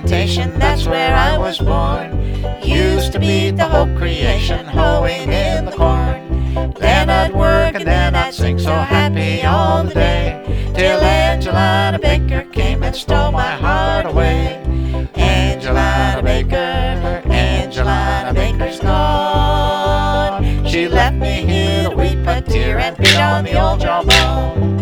plantation, that's where I was born. Used to beat the whole creation, hoeing in the corn. Then I'd work and then I'd sing so happy all the day, till Angelina Baker came and stole my heart away. Angelina Baker, Angelina Baker's gone. She left me here to weep a tear and beat on the old jawbone.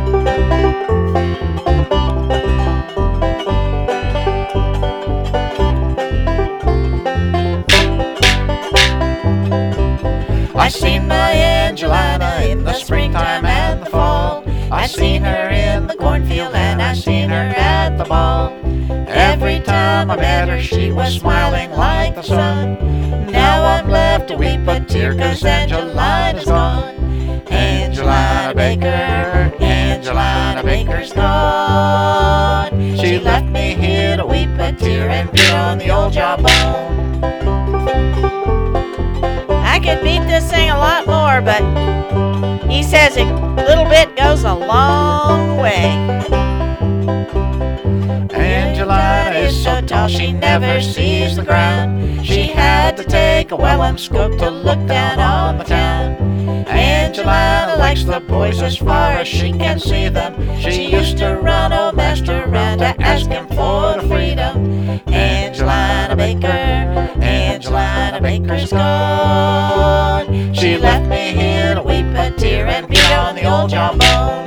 I seen my Angelina in the springtime and the fall. I seen her in the cornfield and I seen her at the ball. Every time I met her she was smiling like the sun. Now I'm left to weep a tear 'cause Angelina's gone. Angelina Baker, Angelina Baker's gone. She left me here to weep a tear and beat on the old jawbone. I could beat this thing a lot more, but he says a little bit goes a long way. Angelina is so tall she never sees the ground. She had to take a well-aimed scope to look down on the town. Angelina likes the boys as far as she can see them. She used to run old master around to ask him for the freedom. Angelina Baker, Angelina Baker's gone. She left me here to weep a tear and beat on the old jawbone.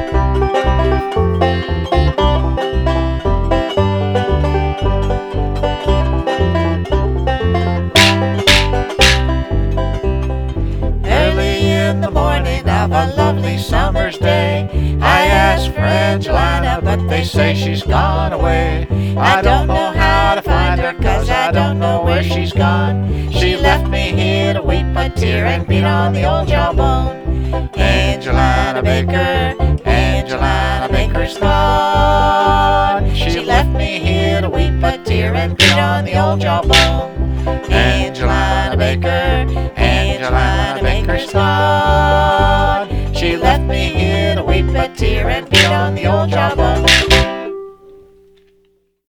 In the morning of a lovely summer's day, I asked for Angelina, but they say she's gone away. I don't know how to find her 'cause I don't know where she's gone. She left me here to weep a tear and beat on the old jawbone. Angelina Baker, Angelina Baker's gone. She left me here to weep a tear and beat on the old jawbone. Angelina Baker, Angelina Baker's gone.